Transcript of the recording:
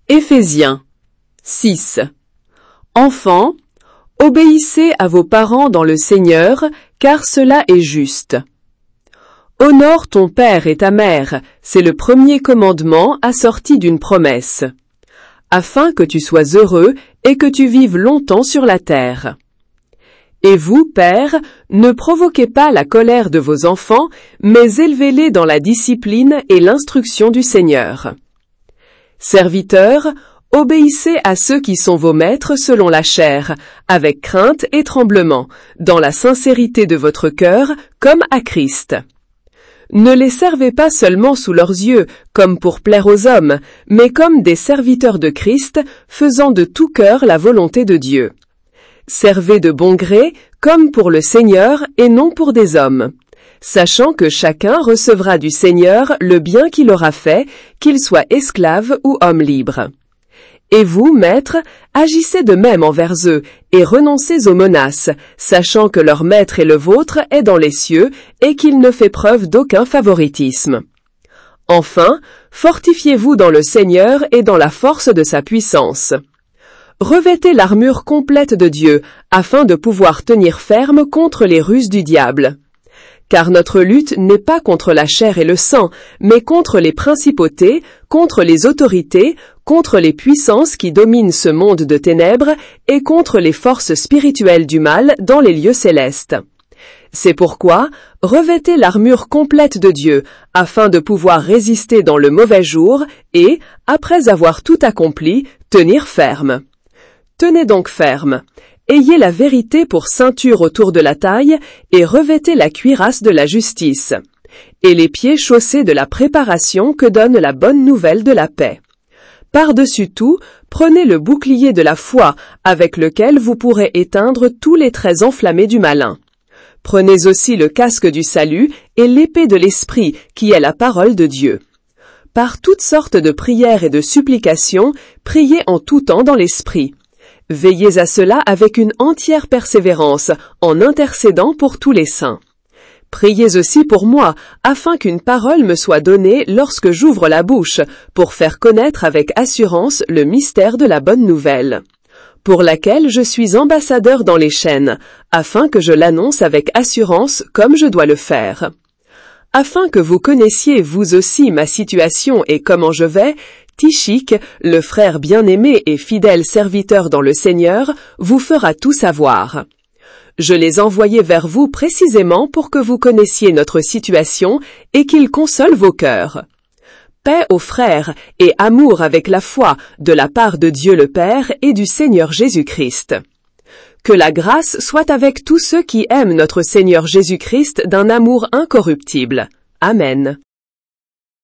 Éphésiens 6. Enfants, obéissez à vos parents dans le Seigneur, car cela est juste. Honore ton père et ta mère, c'est le premier commandement assorti d'une promesse, afin que tu sois heureux et que tu vives longtemps sur la terre. Et vous, pères, ne provoquez pas la colère de vos enfants, mais élevez-les dans la discipline et l'instruction du Seigneur. Serviteurs, obéissez à ceux qui sont vos maîtres selon la chair, avec crainte et tremblement, dans la sincérité de votre cœur, comme à Christ. Ne les servez pas seulement sous leurs yeux, comme pour plaire aux hommes, mais comme des serviteurs de Christ, faisant de tout cœur la volonté de Dieu. Servez de bon gré, comme pour le Seigneur et non pour des hommes, sachant que chacun recevra du Seigneur le bien qu'il aura fait, qu'il soit esclave ou homme libre. Et vous, maîtres, agissez de même envers eux, et renoncez aux menaces, sachant que leur maître et le vôtre est dans les cieux, et qu'il ne fait preuve d'aucun favoritisme. Enfin, fortifiez-vous dans le Seigneur et dans la force de sa puissance. Revêtez l'armure complète de Dieu, afin de pouvoir tenir ferme contre les ruses du diable. Car notre lutte n'est pas contre la chair et le sang, mais contre les principautés, contre les autorités, contre les puissances qui dominent ce monde de ténèbres et contre les forces spirituelles du mal dans les lieux célestes. C'est pourquoi, revêtez l'armure complète de Dieu, afin de pouvoir résister dans le mauvais jour et, après avoir tout accompli, tenir ferme. Tenez donc ferme. Ayez la vérité pour ceinture autour de la taille et revêtez la cuirasse de la justice, et les pieds chaussés de la préparation que donne la bonne nouvelle de la paix. Par-dessus tout, prenez le bouclier de la foi, avec lequel vous pourrez éteindre tous les traits enflammés du malin. Prenez aussi le casque du salut et l'épée de l'esprit, qui est la parole de Dieu. Par toutes sortes de prières et de supplications, priez en tout temps dans l'esprit. Veillez à cela avec une entière persévérance, en intercédant pour tous les saints. Priez aussi pour moi, afin qu'une parole me soit donnée lorsque j'ouvre la bouche, pour faire connaître avec assurance le mystère de la bonne nouvelle, pour laquelle je suis ambassadeur dans les chaînes, afin que je l'annonce avec assurance comme je dois le faire. Afin que vous connaissiez vous aussi ma situation et comment je vais, Tychik, le frère bien-aimé et fidèle serviteur dans le Seigneur, vous fera tout savoir. Je les envoyais vers vous précisément pour que vous connaissiez notre situation et qu'il console vos cœurs. Paix aux frères et amour avec la foi de la part de Dieu le Père et du Seigneur Jésus-Christ. Que la grâce soit avec tous ceux qui aiment notre Seigneur Jésus-Christ d'un amour incorruptible. Amen.